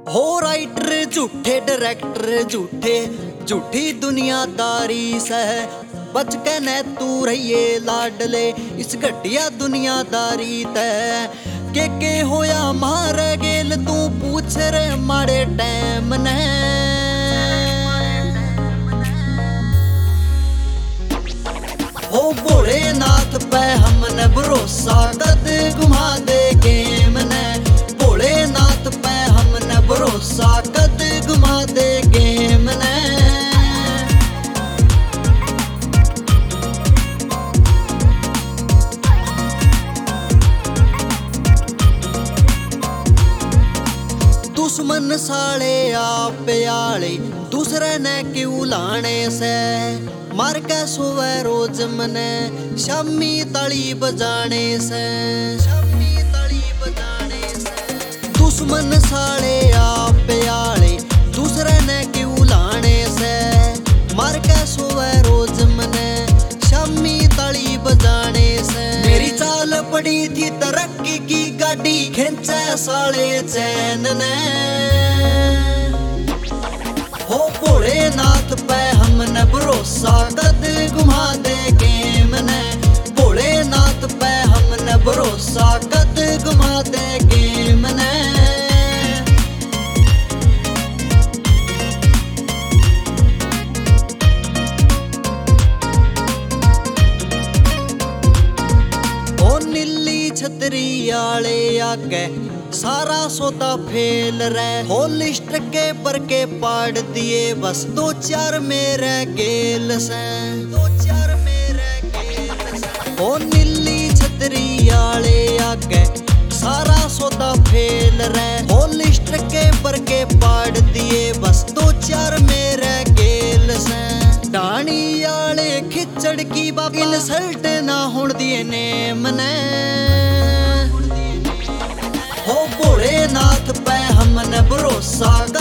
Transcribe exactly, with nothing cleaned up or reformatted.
हो राइटर झूठे डायरेक्टर झूठे झूठी दुनियादारी से बच के न तू रहिए लाडले इस घटिया दुनियादारी तै के के होया मारे गेल तू पूछ रे मारे टाइम ने हो भोलेनाथ पे हमने भरोसा कद घुमा दे गेम ने भोलेनाथ पे हमने भरोसा कद घुमा दे गेम ने दुश्मन साले आप आले दूसरे ने क्यों लाने से मार के सोवे रोज मने शम्मी तली बजाने से शम्मी तली बजाने से दुश्मन साले आप आले दूसरे ने क्यों लाने से मार के सोवे रोज मने शम्मी तली बजाने से मेरी चाल पड़ी थी तरक्की की गाड़ी खींचे साले चैन ने हो भोलेनाथ पे हमने भरोसा कद घुमा दे गेम ने भोलेनाथ पे हमने भरोसा कद घुमा दे गेम ने ओ नीली छतरी आले आके सारा सोता फेल रहे हो लिस्ट के पर के पाड़ दिए बस दो चार मेरे गेल से दो चार मेरे गेल से हो नीली छतरी आले आगे सारा सोता फेल रहे हो लिस्ट के पर के पाड़ दिए बस दो चार मेरे गेल से डाणी आले खिचड़ की बाबा इंसल्ट ना होण दिए नेम ने हो भोलेनाथ पे हमने भरोसा